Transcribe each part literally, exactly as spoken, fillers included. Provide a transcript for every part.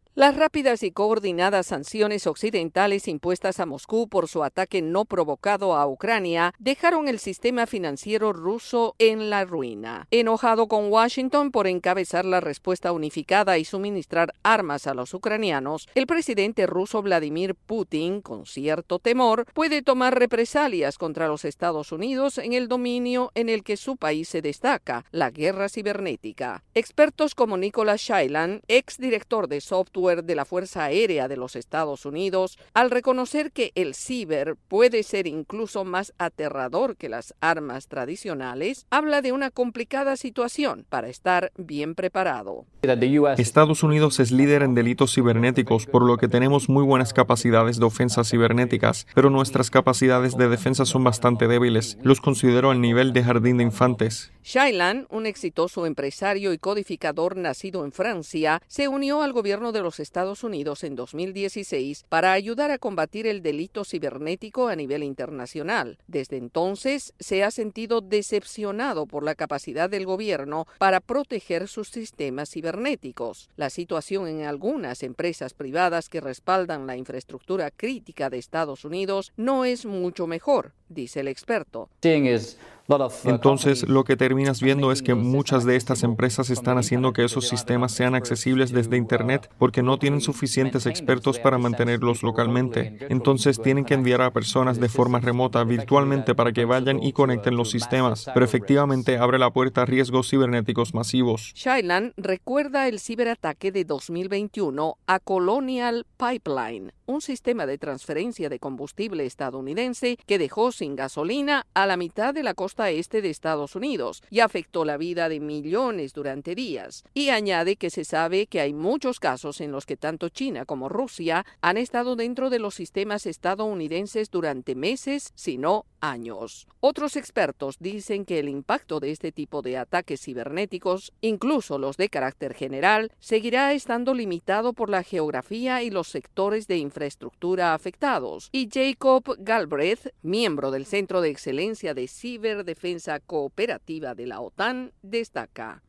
Las rápidas y coordinadas sanciones occidentales impuestas a Moscú por su ataque no provocado a Ucrania dejaron el sistema financiero ruso en la ruina. Enojado con Washington por encabezar la respuesta unificada y suministrar armas a los ucranianos, el presidente ruso Vladimir Putin, con cierto temor, puede tomar represalias contra los Estados Unidos en el dominio en el que su país se destaca, la guerra cibernética. Expertos como Nicholas Shailan, exdirector de software de la Fuerza Aérea de los Estados Unidos, al reconocer que el ciber puede ser incluso más aterrador que las armas tradicionales, habla de una complicada situación para estar bien preparado. Estados Unidos es líder en delitos cibernéticos, por lo que tenemos muy buenas capacidades de ofensas cibernéticas, pero nuestras capacidades de defensa son bastante débiles. Los considero al nivel de jardín de infantes. Shailan, un exitoso empresario y codificador nacido en Francia, se unió al gobierno de los Estados Unidos en dos mil dieciséis para ayudar a combatir el delito cibernético a nivel internacional. Desde entonces, se ha sentido decepcionado por la capacidad del gobierno para proteger sus sistemas cibernéticos. La situación en algunas empresas privadas que respaldan la infraestructura crítica de Estados Unidos no es mucho mejor, dice el experto. Entonces, lo que terminas viendo es que muchas de estas empresas están haciendo que esos sistemas sean accesibles desde Internet porque no tienen suficientes expertos para mantenerlos localmente. Entonces, tienen que enviar a personas de forma remota, virtualmente, para que vayan y conecten los sistemas. Pero efectivamente abre la puerta a riesgos cibernéticos masivos. Shailan recuerda el ciberataque de dos mil veintiuno a Colonial Pipeline, un sistema de transferencia de combustible estadounidense que dejó sin gasolina a la mitad de la costa este de Estados Unidos y afectó la vida de millones durante días. Y añade que se sabe que hay muchos casos en los que tanto China como Rusia han estado dentro de los sistemas estadounidenses durante meses, si no años. Otros expertos dicen que el impacto de este tipo de ataques cibernéticos, incluso los de carácter general, seguirá estando limitado por la geografía y los sectores de infraestructura afectados. Y Jacob Galbraith, miembro del Centro de Excelencia de Ciberdefensa Cooperativa de la OTAN, destaca: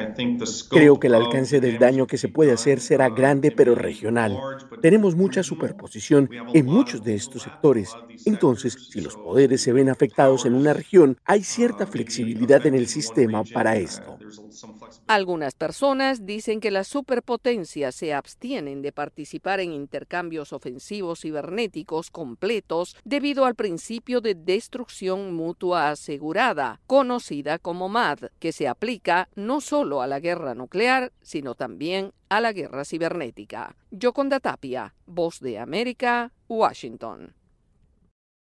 Creo que el alcance del daño que se puede hacer será grande pero regional. Tenemos mucha superposición en muchos de estos sectores. Entonces, si los poderes se ven afectados en una región, hay cierta flexibilidad en el sistema para esto. Algunas personas dicen que las superpotencias se abstienen de participar en intercambios ofensivos cibernéticos completos debido al principio de destrucción mutua asegurada, conocida como M A D, que se aplica no solo a la guerra nuclear, sino también a la guerra cibernética. Yoconda Tapia, Voz de América, Washington.